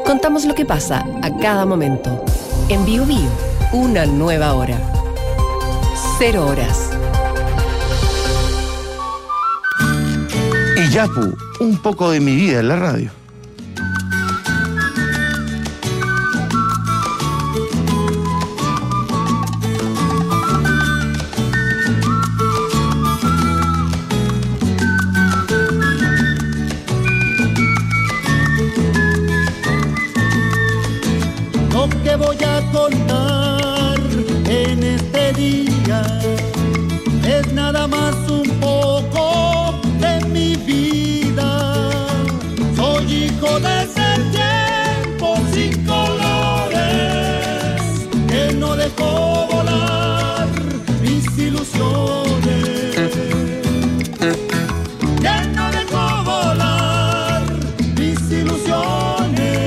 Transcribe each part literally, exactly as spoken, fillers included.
Contamos lo que pasa a cada momento. En Bio Bio, una nueva hora. Cero horas. Y Yapu, un poco de mi vida en la radio. Lo que voy a contar en este día es nada más un poco de mi vida. Soy hijo de ese tiempo sin colores que no dejó volar mis ilusiones, que no dejó volar mis ilusiones.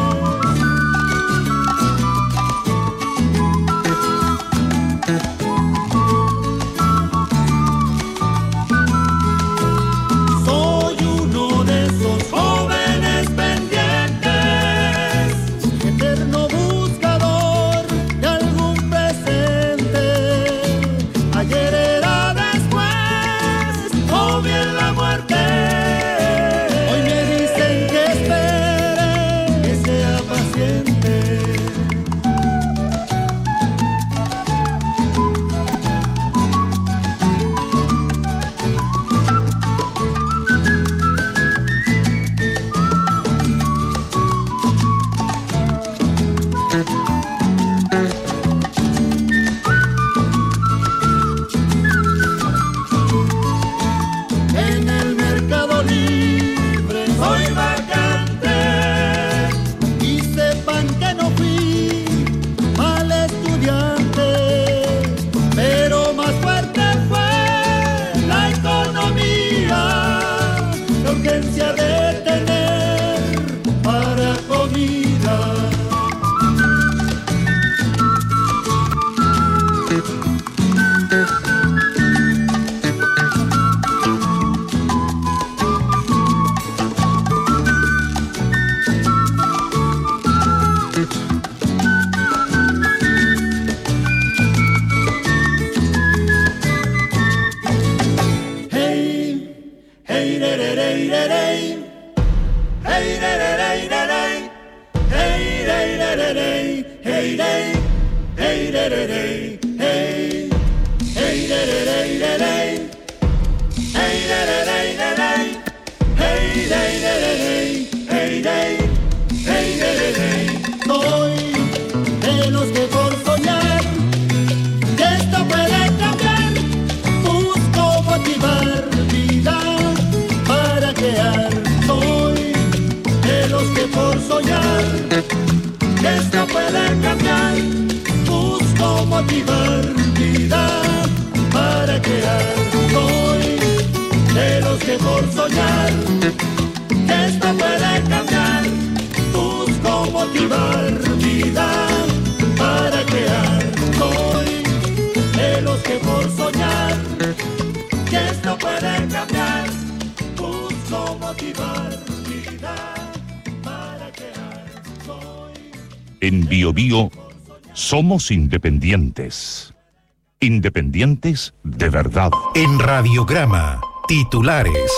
En Bio Bio somos independientes. Independientes de verdad. En Radiograma, titulares.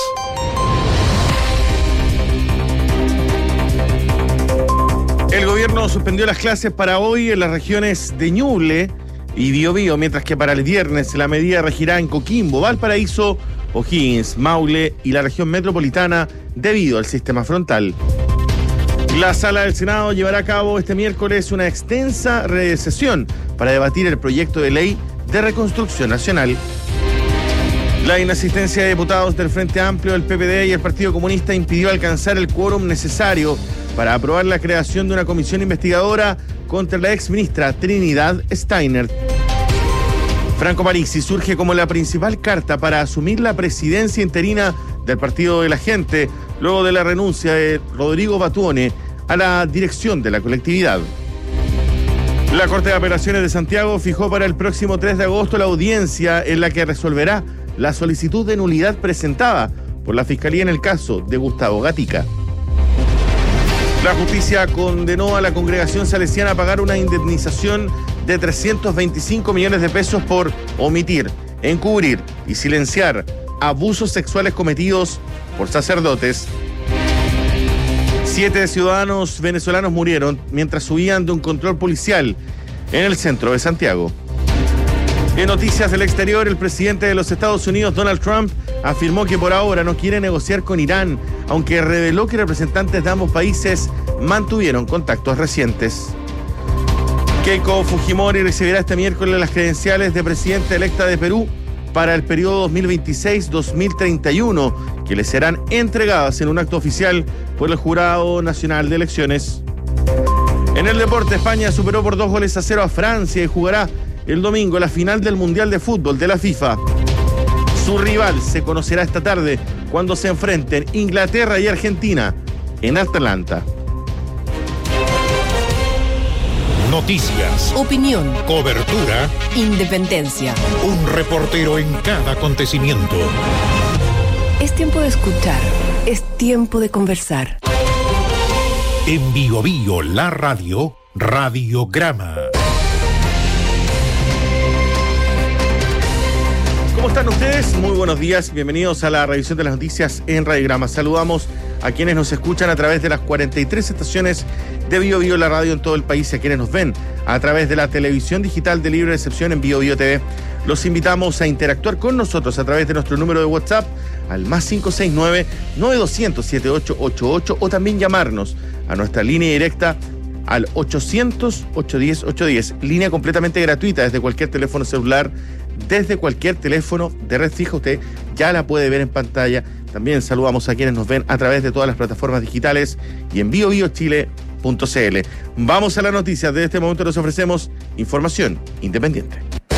El gobierno suspendió las clases para hoy en las regiones de Ñuble y Bio Bio, mientras que para el viernes la medida regirá en Coquimbo, Valparaíso, O'Higgins, Maule y la región metropolitana debido al sistema frontal. La Sala del Senado llevará a cabo este miércoles una extensa sesión para debatir el proyecto de ley de reconstrucción nacional. La inasistencia de diputados del Frente Amplio, el P P D y el Partido Comunista impidió alcanzar el quórum necesario para aprobar la creación de una comisión investigadora contra la exministra Trinidad Steiner. Franco Parisi surge como la principal carta para asumir la presidencia interina del Partido de la Gente, luego de la renuncia de Rodrigo Batuone a la dirección de la colectividad. La Corte de Apelaciones de Santiago fijó para el próximo tres de agosto la audiencia en la que resolverá la solicitud de nulidad presentada por la Fiscalía en el caso de Gustavo Gatica. La justicia condenó a la congregación salesiana a pagar una indemnización de trescientos veinticinco millones de pesos por omitir, encubrir y silenciar abusos sexuales cometidos por sacerdotes. Siete ciudadanos venezolanos murieron mientras huían de un control policial en el centro de Santiago. En noticias del exterior, el presidente de los Estados Unidos, Donald Trump, afirmó que por ahora no quiere negociar con Irán, aunque reveló que representantes de ambos países mantuvieron contactos recientes. Keiko Fujimori recibirá este miércoles las credenciales de presidenta electa de Perú para el periodo dos mil veintiséis a dos mil treinta y uno, que le serán entregadas en un acto oficial por el Jurado Nacional de Elecciones. En el deporte, España superó por dos goles a cero a Francia y jugará el domingo la final del Mundial de Fútbol de la FIFA. Su rival se conocerá esta tarde cuando se enfrenten Inglaterra y Argentina en Atlanta. Noticias, Opinión, cobertura, independencia. un reportero en cada acontecimiento. Es tiempo de escuchar, es tiempo de conversar. En Bio Bio, la radio, Radiograma. ¿Cómo están ustedes? Muy buenos días, bienvenidos a la revisión de las noticias en Radiograma. Saludamos a quienes nos escuchan a través de las cuarenta y tres estaciones de Bio Bio, la radio en todo el país, y a quienes nos ven a través de la televisión digital de libre recepción en Bio Bio T V. Los invitamos a interactuar con nosotros a través de nuestro número de WhatsApp al más cinco seis nueve, nueve dos cero cero, siete ocho ocho ocho, o también llamarnos a nuestra línea directa al ochocientos, ochocientos diez, ochocientos diez, línea completamente gratuita desde cualquier teléfono celular, desde cualquier teléfono de red fija. Usted ya la puede ver en pantalla. También saludamos a quienes nos ven a través de todas las plataformas digitales y en bio bio chile punto c l. Vamos a las noticias. De este momento les ofrecemos información independiente.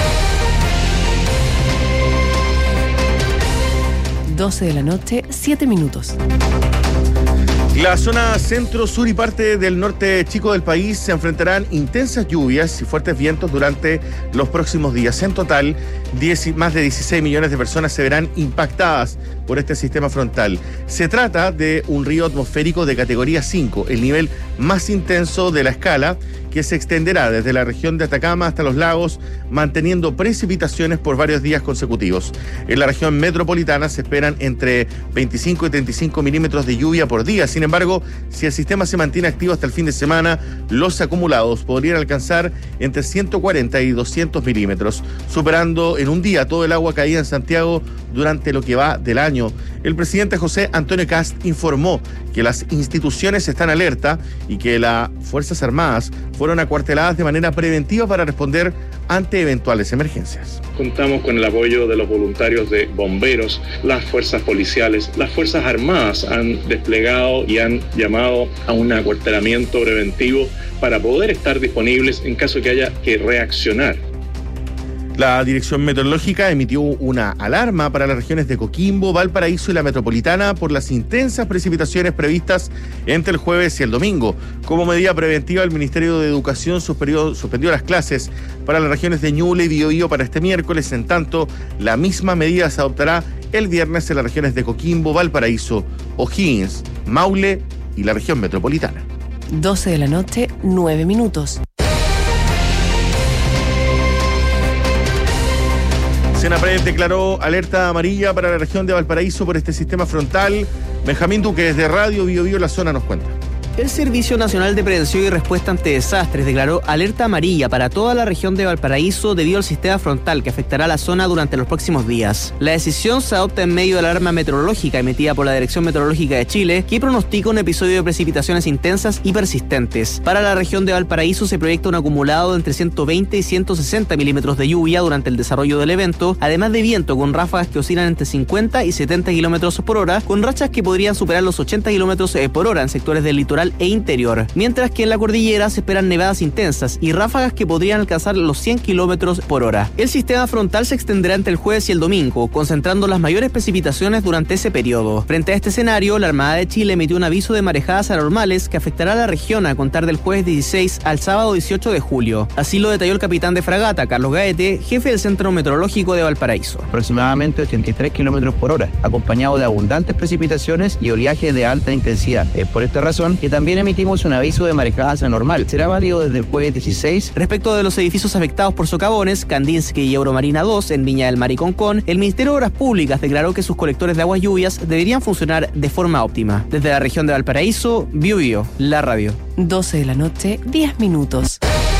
doce de la noche, siete minutos. La zona centro, sur y parte del norte chico del país se enfrentarán intensas lluvias y fuertes vientos durante los próximos días. En total, diez, más de dieciséis millones de personas se verán impactadas por este sistema frontal. Se trata de un río atmosférico de categoría cinco, el nivel más intenso de la escala, que se extenderá desde la región de Atacama hasta los lagos, manteniendo precipitaciones por varios días consecutivos. En la región metropolitana se esperan entre veinticinco y treinta y cinco milímetros de lluvia por día. Sin embargo, si el sistema se mantiene activo hasta el fin de semana, los acumulados podrían alcanzar entre ciento cuarenta y doscientos milímetros, superando en un día todo el agua caída en Santiago durante lo que va del año. El presidente José Antonio Kast informó que las instituciones están alerta y que las Fuerzas Armadas fueron acuarteladas de manera preventiva para responder ante eventuales emergencias. Contamos con el apoyo de los voluntarios de bomberos, las fuerzas policiales, las fuerzas armadas han desplegado y han llamado a un acuartelamiento preventivo para poder estar disponibles en caso que haya que reaccionar. La Dirección Meteorológica emitió una alarma para las regiones de Coquimbo, Valparaíso y la Metropolitana por las intensas precipitaciones previstas entre el jueves y el domingo. Como medida preventiva, el Ministerio de Educación suspendió, suspendió las clases para las regiones de Ñuble y Biobío para este miércoles. En tanto, la misma medida se adoptará el viernes en las regiones de Coquimbo, Valparaíso, O'Higgins, Maule y la región metropolitana. doce de la noche, nueve minutos. Senapred declaró alerta amarilla para la región de Valparaíso por este sistema frontal. Benjamín Duque, desde Radio Bio Bio La Zona, nos cuenta. El Servicio Nacional de Prevención y Respuesta ante Desastres declaró alerta amarilla para toda la región de Valparaíso debido al sistema frontal que afectará a la zona durante los próximos días. La decisión se adopta en medio de la alarma meteorológica emitida por la Dirección Meteorológica de Chile, que pronostica un episodio de precipitaciones intensas y persistentes. Para la región de Valparaíso se proyecta un acumulado de entre ciento veinte y ciento sesenta milímetros de lluvia durante el desarrollo del evento, además de viento con ráfagas que oscilan entre cincuenta y setenta kilómetros por hora, con rachas que podrían superar los ochenta kilómetros por hora en sectores del litoral e interior, mientras que en la cordillera se esperan nevadas intensas y ráfagas que podrían alcanzar los cien kilómetros por hora. El sistema frontal se extenderá entre el jueves y el domingo, concentrando las mayores precipitaciones durante ese periodo. Frente a este escenario, la Armada de Chile emitió un aviso de marejadas anormales que afectará a la región a contar del jueves dieciséis al sábado dieciocho de julio. Así lo detalló el capitán de fragata, Carlos Gaete, jefe del Centro Meteorológico de Valparaíso. Aproximadamente ochenta y tres kilómetros por hora, acompañado de abundantes precipitaciones y oleaje de alta intensidad. Es por esta razón que también emitimos un aviso de marejadas anormal. Será válido desde el jueves dieciséis. Respecto de los edificios afectados por socavones, Kandinsky y Euromarina dos en Viña del Mar y Concón, el Ministerio de Obras Públicas declaró que sus colectores de aguas lluvias deberían funcionar de forma óptima. Desde la región de Valparaíso, Bio Bio, la radio. doce de la noche, diez minutos.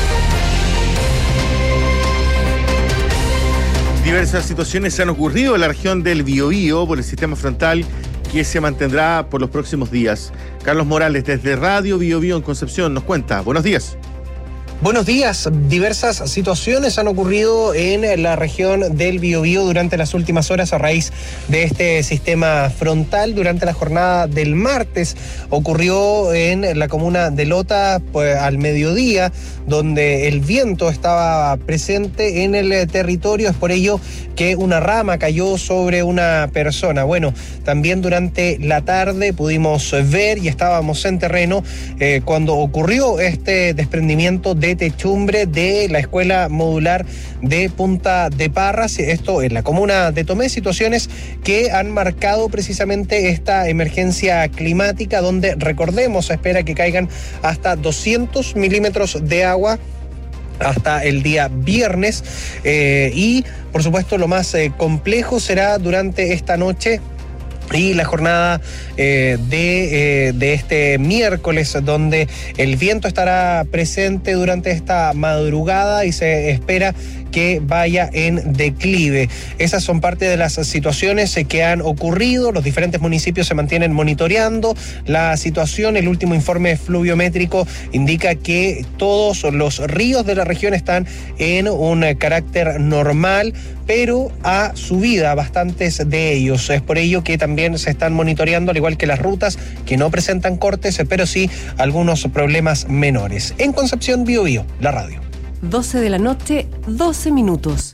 Diversas situaciones se han ocurrido en la región del Biobío por el sistema frontal que se mantendrá por los próximos días. Carlos Morales, desde Radio Biobío en Concepción, nos cuenta. Buenos días. Buenos días. Diversas situaciones han ocurrido en la región del Biobío durante las últimas horas a raíz de este sistema frontal. Durante la jornada del martes ocurrió en la comuna de Lota pues, al mediodía, donde el viento estaba presente en el territorio. Es por ello que una rama cayó sobre una persona. Bueno, también durante la tarde pudimos ver y estábamos en terreno eh, cuando ocurrió este desprendimiento de techumbre de la escuela modular de Punta de Parras, esto en la comuna de Tomé, situaciones que han marcado precisamente esta emergencia climática, donde recordemos se espera que caigan hasta doscientos milímetros de agua hasta el día viernes eh, y por supuesto lo más eh, complejo será durante esta noche y la jornada eh, de, eh, de este miércoles, donde el viento estará presente durante esta madrugada y se espera que vaya en declive. Esas son parte de las situaciones que han ocurrido. Los diferentes municipios se mantienen monitoreando la situación. El último informe fluviométrico indica que todos los ríos de la región están en un carácter normal, pero a subida bastantes de ellos. Es por ello que también se están monitoreando, al igual que las rutas que no presentan cortes, pero sí algunos problemas menores. En Concepción, Bio Bio, la radio. doce de la noche, doce minutos.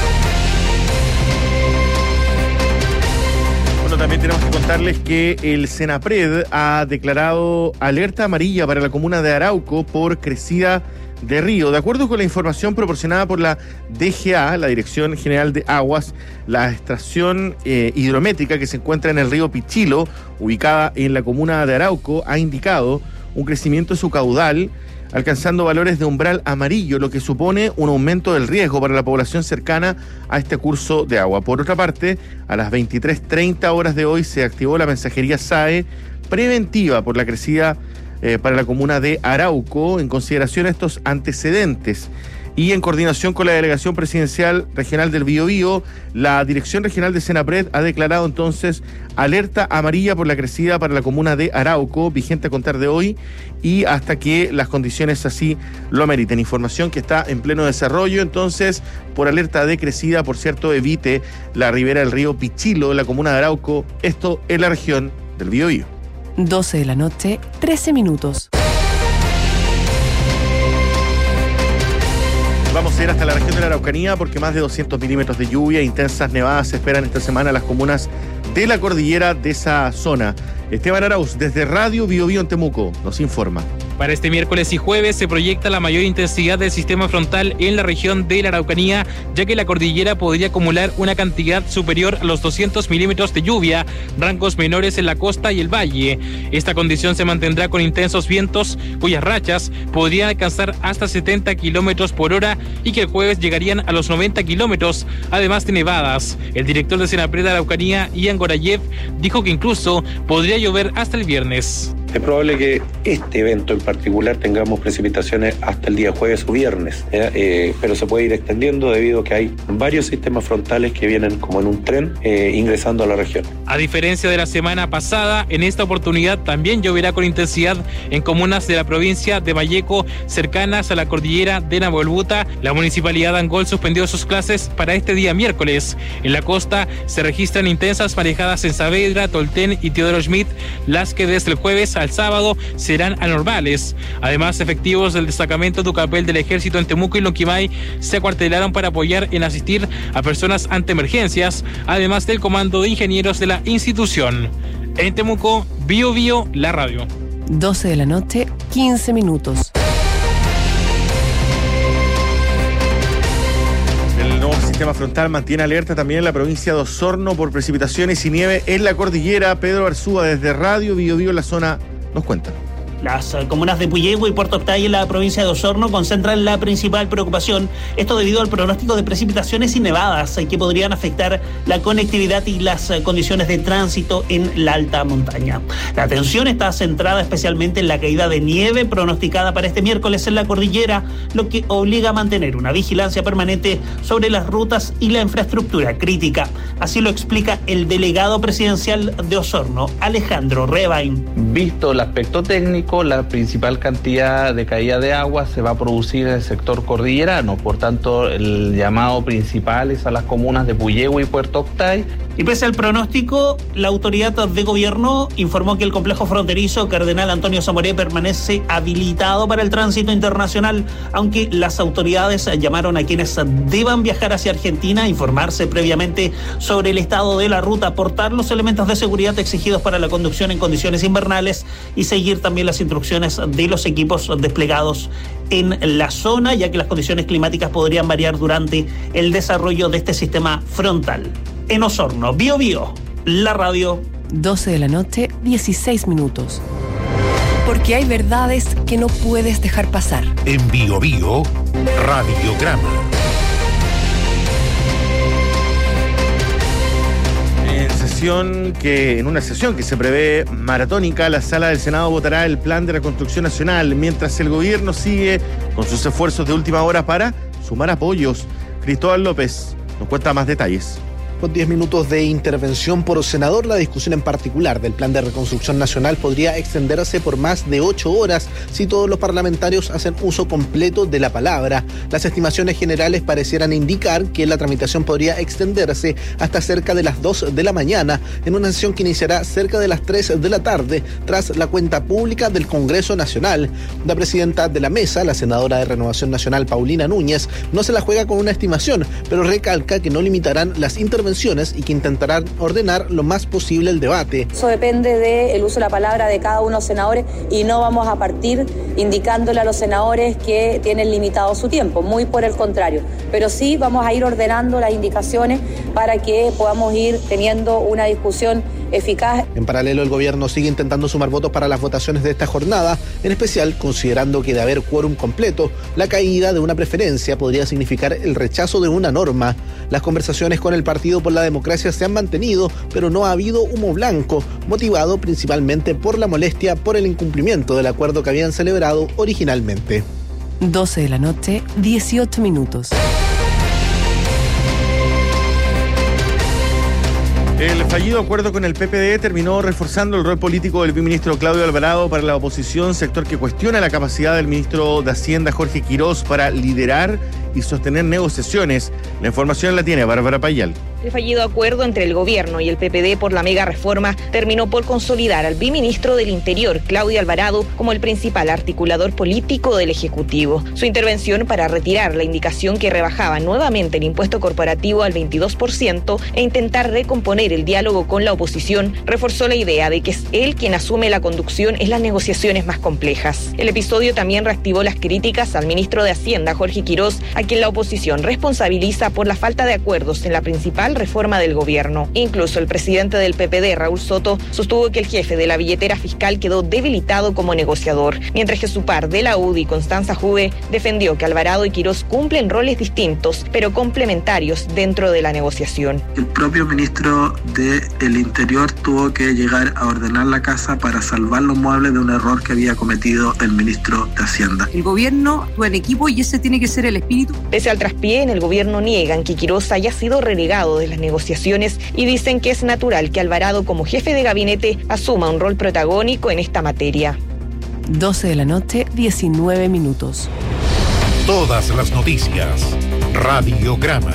Bueno, también tenemos que contarles que el Senapred ha declarado alerta amarilla para la comuna de Arauco por crecida de río. De acuerdo con la información proporcionada por la D G A, la Dirección General de Aguas, la estación eh, hidrométrica que se encuentra en el río Pichilo, ubicada en la comuna de Arauco, ha indicado un crecimiento de su caudal, alcanzando valores de umbral amarillo, lo que supone un aumento del riesgo para la población cercana a este curso de agua. Por otra parte, a las veintitrés treinta horas de hoy se activó la mensajería S A E preventiva por la crecida eh, para la comuna de Arauco, en consideración a estos antecedentes. Y en coordinación con la Delegación Presidencial Regional del Biobío, la Dirección Regional de Senapred ha declarado entonces alerta amarilla por la crecida para la comuna de Arauco, vigente a contar de hoy y hasta que las condiciones así lo ameriten. Información que está en pleno desarrollo, entonces, por alerta de crecida, por cierto, evite la ribera del río Pichilo, en la comuna de Arauco, esto en la región del Biobío. doce de la noche, trece minutos. Vamos a ir hasta la región de la Araucanía porque más de doscientos milímetros de lluvia e intensas nevadas se esperan esta semana en las comunas de la cordillera de esa zona. Esteban Arauz, desde Radio Biobío en Temuco, nos informa. Para este miércoles y jueves se proyecta la mayor intensidad del sistema frontal en la región de la Araucanía, ya que la cordillera podría acumular una cantidad superior a los doscientos milímetros de lluvia, rangos menores en la costa y el valle. Esta condición se mantendrá con intensos vientos, cuyas rachas podrían alcanzar hasta setenta kilómetros por hora y que el jueves llegarían a los noventa kilómetros, además de nevadas. El director de Senapred de Araucanía, Ian Gorayev, dijo que incluso podría llover hasta el viernes. Es probable que este evento en particular tengamos precipitaciones hasta el día jueves o viernes, eh, pero se puede ir extendiendo debido a que hay varios sistemas frontales que vienen como en un tren eh, ingresando a la región. A diferencia de la semana pasada, en esta oportunidad también lloverá con intensidad en comunas de la provincia de Valleco cercanas a la cordillera de Nahuelbuta. La municipalidad de Angol suspendió sus clases para este día miércoles. En la costa se registran intensas marejadas en Saavedra, Tolten y Teodoro Schmidt, las que desde el jueves al sábado serán anormales. Además, efectivos del destacamento Tucapel del Ejército en Temuco y Lonquimay se acuartelaron para apoyar en asistir a personas ante emergencias, además del comando de ingenieros de la institución. En Temuco, Bio Bio, la radio. doce de la noche, quince minutos. El nuevo sistema frontal mantiene alerta también en la provincia de Osorno por precipitaciones y nieve en la cordillera. Pedro Arzúa, desde Radio Bio Bio en la zona, nos cuenta. Las comunas de Puyehue y Puerto Octay en la provincia de Osorno concentran la principal preocupación, esto debido al pronóstico de precipitaciones y nevadas que podrían afectar la conectividad y las condiciones de tránsito en la alta montaña. La atención está centrada especialmente en la caída de nieve pronosticada para este miércoles en la cordillera, lo que obliga a mantener una vigilancia permanente sobre las rutas y la infraestructura crítica. Así lo explica el delegado presidencial de Osorno, Alejandro Rebain. Visto el aspecto técnico, la principal cantidad de caída de agua se va a producir en el sector cordillerano, por tanto el llamado principal es a las comunas de Puyehue y Puerto Octay. Y pese al pronóstico, la autoridad de gobierno informó que el complejo fronterizo Cardenal Antonio Zamoré permanece habilitado para el tránsito internacional, aunque las autoridades llamaron a quienes deban viajar hacia Argentina a informarse previamente sobre el estado de la ruta, aportar los elementos de seguridad exigidos para la conducción en condiciones invernales y seguir también las instrucciones de los equipos desplegados en la zona, ya que las condiciones climáticas podrían variar durante el desarrollo de este sistema frontal. En Osorno, Bio Bio, la radio. doce de la noche, dieciséis minutos. Porque hay verdades que no puedes dejar pasar. En Bio Bio, Radiograma. En sesión que, en una sesión que se prevé maratónica, la Sala del Senado votará el Plan de Reconstrucción Nacional, mientras el gobierno sigue con sus esfuerzos de última hora para sumar apoyos. Cristóbal López nos cuenta más detalles. Con diez minutos de intervención por senador, la discusión en particular del Plan de Reconstrucción Nacional podría extenderse por más de ocho horas si todos los parlamentarios hacen uso completo de la palabra. Las estimaciones generales parecieran indicar que la tramitación podría extenderse hasta cerca de las dos de la mañana, en una sesión que iniciará cerca de las tres de la tarde, tras la cuenta pública del Congreso Nacional. La presidenta de la mesa, la senadora de Renovación Nacional, Paulina Núñez, no se la juega con una estimación, pero recalca que no limitarán las intervenciones y que intentarán ordenar lo más posible el debate. Eso depende del uso de la palabra de cada uno de los senadores y no vamos a partir indicándole a los senadores que tienen limitado su tiempo, muy por el contrario, pero sí vamos a ir ordenando las indicaciones para que podamos ir teniendo una discusión eficaz. En paralelo, el gobierno sigue intentando sumar votos para las votaciones de esta jornada, en especial considerando que de haber quórum completo, la caída de una preferencia podría significar el rechazo de una norma. Las conversaciones con el Partido por la Democracia se han mantenido, pero no ha habido humo blanco, motivado principalmente por la molestia por el incumplimiento del acuerdo que habían celebrado originalmente. doce de la noche, dieciocho minutos. El fallido acuerdo con el P P D terminó reforzando el rol político del viceministro Claudio Alvarado para la oposición, sector que cuestiona la capacidad del ministro de Hacienda, Jorge Quirós, para liderar y sostener negociaciones. La información la tiene Bárbara Payal. El fallido acuerdo entre el gobierno y el P P D por la mega reforma terminó por consolidar al viceministro del Interior, Claudio Alvarado, como el principal articulador político del Ejecutivo. Su intervención para retirar la indicación que rebajaba nuevamente el impuesto corporativo al veintidós por ciento e intentar recomponer el diálogo con la oposición reforzó la idea de que es él quien asume la conducción en las negociaciones más complejas. El episodio también reactivó las críticas al ministro de Hacienda, Jorge Quirós, a quien la oposición responsabiliza por la falta de acuerdos en la principal reforma del gobierno. Incluso el presidente del P P D, Raúl Soto, sostuvo que el jefe de la billetera fiscal quedó debilitado como negociador, mientras que su par de la U D I, Constanza Juve, defendió que Alvarado y Quirós cumplen roles distintos, pero complementarios dentro de la negociación. El propio ministro del Interior tuvo que llegar a ordenar la casa para salvar los muebles de un error que había cometido el ministro de Hacienda. El gobierno actúa en equipo y ese tiene que ser el espíritu. Pese al traspié, en el gobierno niegan que Quirós haya sido relegado de las negociaciones y dicen que es natural que Alvarado, como jefe de gabinete, asuma un rol protagónico en esta materia. doce de la noche, diecinueve minutos. Todas las noticias. Radiograma.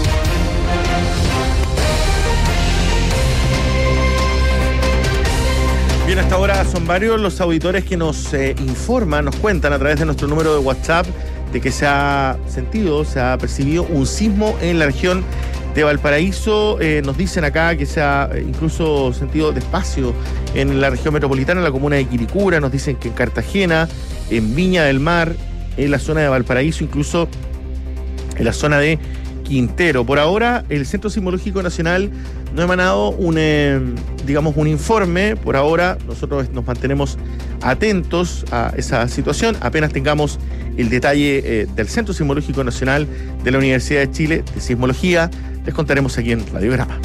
Bien, hasta ahora son varios los auditores que nos eh, informan, nos cuentan a través de nuestro número de WhatsApp de que se ha sentido, se ha percibido un sismo en la región de Valparaíso. Eh, nos dicen acá que se ha eh, incluso sentido despacio en la región metropolitana, en la comuna de Quiricura. Nos dicen que en Cartagena, en Viña del Mar, en la zona de Valparaíso, incluso en la zona de Quintero. Por ahora, el Centro Sismológico Nacional no ha emanado un, eh, digamos, un informe. Por ahora, nosotros nos mantenemos atentos a esa situación. Apenas tengamos el detalle eh, del Centro Sismológico Nacional de la Universidad de Chile de Sismología, les contaremos aquí en Radiograma.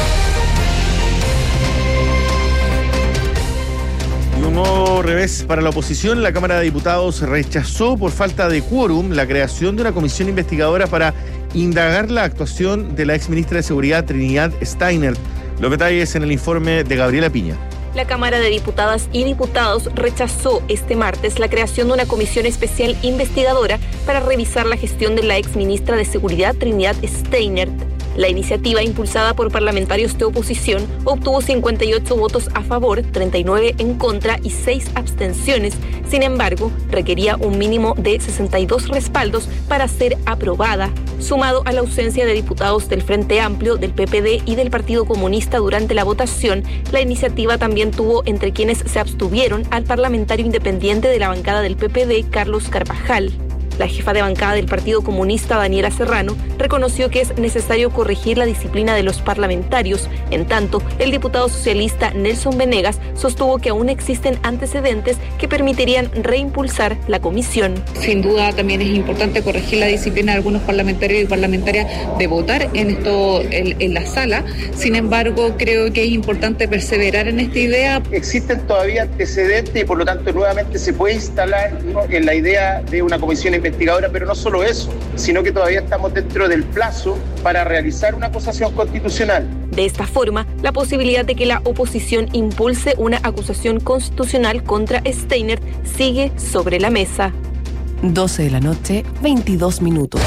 Y un nuevo revés para la oposición. La Cámara de Diputados rechazó por falta de quórum la creación de una comisión investigadora para indagar la actuación de la exministra de Seguridad Trinidad Steiner. Los detalles en el informe de Gabriela Piña. La Cámara de Diputadas y Diputados rechazó este martes la creación de una comisión especial investigadora para revisar la gestión de la exministra de Seguridad Trinidad Steiner. La iniciativa, impulsada por parlamentarios de oposición, obtuvo cincuenta y ocho votos a favor, treinta y nueve en contra y seis abstenciones. Sin embargo, requería un mínimo de sesenta y dos respaldos para ser aprobada. Sumado a la ausencia de diputados del Frente Amplio, del P P D y del Partido Comunista durante la votación, la iniciativa también tuvo entre quienes se abstuvieron al parlamentario independiente de la bancada del P P D, Carlos Carvajal. La jefa de bancada del Partido Comunista, Daniela Serrano, reconoció que es necesario corregir la disciplina de los parlamentarios. En tanto, el diputado socialista Nelson Venegas sostuvo que aún existen antecedentes que permitirían reimpulsar la comisión. Sin duda también es importante corregir la disciplina de algunos parlamentarios y parlamentarias de votar en esto en, en la sala. Sin embargo, creo que es importante perseverar en esta idea. Existen todavía antecedentes y por lo tanto nuevamente se puede instalar, ¿no?, en la idea de una comisión investigadora. investigadora, pero no solo eso, sino que todavía estamos dentro del plazo para realizar una acusación constitucional. De esta forma, la posibilidad de que la oposición impulse una acusación constitucional contra Steiner sigue sobre la mesa. doce de la noche, veintidós minutos.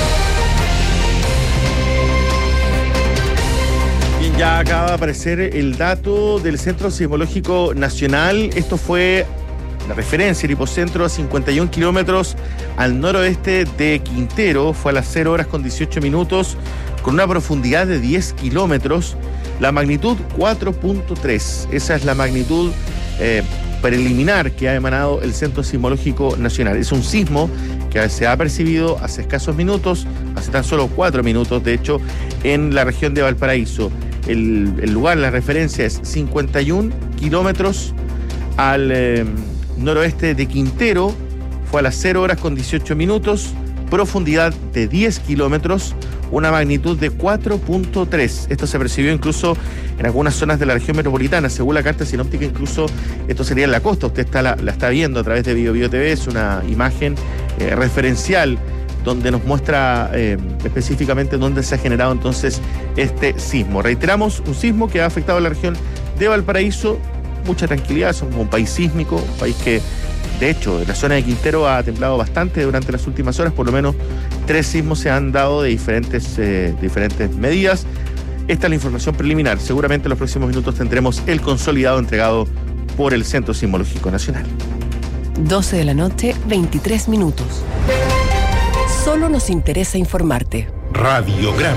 Bien, ya acaba de aparecer el dato del Centro Sismológico Nacional. Esto fue la referencia, el hipocentro a cincuenta y un kilómetros al noroeste de Quintero. Fue a las cero horas con dieciocho minutos, con una profundidad de diez kilómetros. La magnitud cuatro punto tres. Esa es la magnitud eh, preliminar que ha emanado el Centro Sismológico Nacional. Es un sismo que se ha percibido hace escasos minutos, hace tan solo cuatro minutos, de hecho, en la región de Valparaíso. El, el lugar, la referencia es cincuenta y un kilómetros al Eh, noroeste de Quintero. Fue a las cero horas con dieciocho minutos, profundidad de diez kilómetros, una magnitud de cuatro punto tres. Esto se percibió incluso en algunas zonas de la región metropolitana. Según la carta sinóptica, incluso esto sería en la costa. Usted está la, la está viendo a través de Bio Bio T V. Es una imagen eh, referencial donde nos muestra eh, específicamente dónde se ha generado entonces este sismo. Reiteramos, un sismo que ha afectado a la región de Valparaíso. Mucha tranquilidad, somos un país sísmico, un país que, de hecho, en la zona de Quintero ha temblado bastante durante las últimas horas. Por lo menos tres sismos se han dado de diferentes, eh, diferentes medidas. Esta es la información preliminar. Seguramente en los próximos minutos tendremos el consolidado entregado por el Centro Sismológico Nacional. doce de la noche, veintitrés minutos. Solo nos interesa informarte. Radiograma.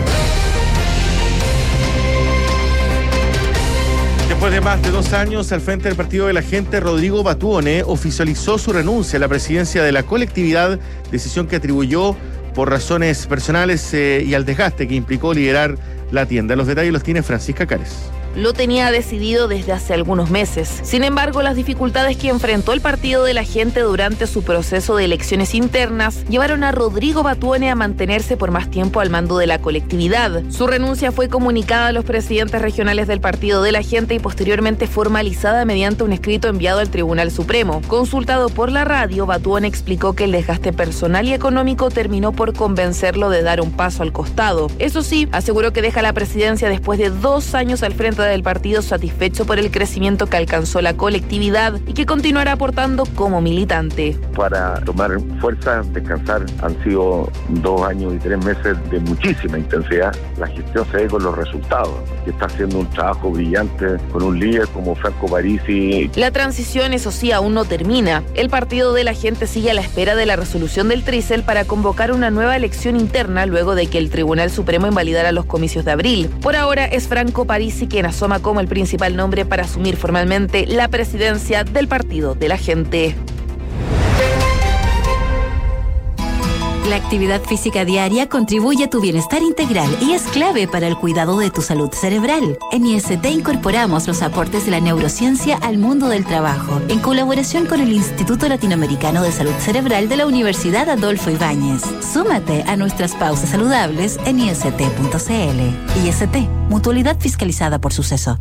Después de más de dos años al frente del Partido de la Gente, Rodrigo Batuone oficializó su renuncia a la presidencia de la colectividad, decisión que atribuyó por razones personales eh, y al desgaste que implicó liderar la tienda. Los detalles los tiene Francisca Cárez. Lo tenía decidido desde hace algunos meses. Sin embargo, las dificultades que enfrentó el Partido de la Gente durante su proceso de elecciones internas llevaron a Rodrigo Batuone a mantenerse por más tiempo al mando de la colectividad. Su renuncia fue comunicada a los presidentes regionales del Partido de la Gente y posteriormente formalizada mediante un escrito enviado al Tribunal Supremo. Consultado por la radio, Batuone explicó que el desgaste personal y económico terminó por convencerlo de dar un paso al costado. Eso sí, aseguró que deja la presidencia después de dos años al frente del partido, satisfecho por el crecimiento que alcanzó la colectividad y que continuará aportando como militante. Para tomar fuerza, descansar, han sido dos años y tres meses de muchísima intensidad. La gestión se ve con los resultados, que está haciendo un trabajo brillante con un líder como Franco Parisi. La transición, eso sí, aún no termina. El Partido de la Gente sigue a la espera de la resolución del Tricel para convocar una nueva elección interna luego de que el Tribunal Supremo invalidara los comicios de abril. Por ahora es Franco Parisi quien asoma como el principal nombre para asumir formalmente la presidencia del Partido de la Gente. La La actividad física diaria contribuye a tu bienestar integral y es clave para el cuidado de tu salud cerebral. En I S T incorporamos los aportes de la neurociencia al mundo del trabajo, en colaboración con el Instituto Latinoamericano de Salud Cerebral de la Universidad Adolfo Ibáñez. Súmate a nuestras pausas saludables en I S T punto C L. I S T, mutualidad fiscalizada por Suceso.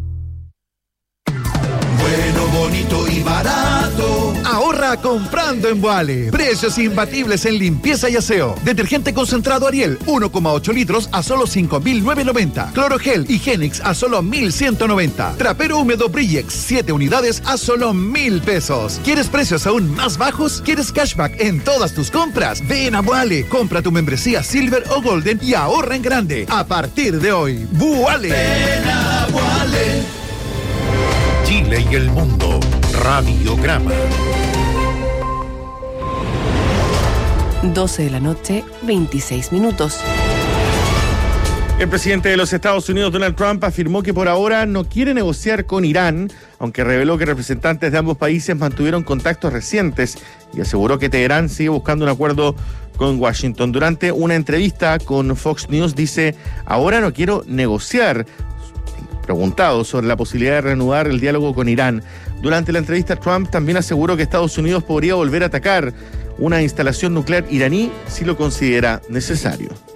Bueno, bonito y barato. Ahorra comprando en Boale. Precios imbatibles en limpieza y aseo. Detergente concentrado Ariel, uno coma ocho litros a solo cinco mil novecientos noventa. Clorogel y Genix a solo mil ciento noventa. Trapero húmedo Brillex, siete unidades a solo mil pesos. ¿Quieres precios aún más bajos? ¿Quieres cashback en todas tus compras? Ven a Boale. Compra tu membresía Silver o Golden y ahorra en grande. A partir de hoy, Boale. Ven a Boale. Chile y el mundo. Radiograma. doce de la noche, veintiséis minutos. El presidente de los Estados Unidos, Donald Trump, afirmó que por ahora no quiere negociar con Irán, aunque reveló que representantes de ambos países mantuvieron contactos recientes y aseguró que Teherán sigue buscando un acuerdo con Washington. Durante una entrevista con Fox News dice: ahora no quiero negociar. Preguntado sobre la posibilidad de reanudar el diálogo con Irán, durante la entrevista Trump también aseguró que Estados Unidos podría volver a atacar una instalación nuclear iraní si lo considera necesario.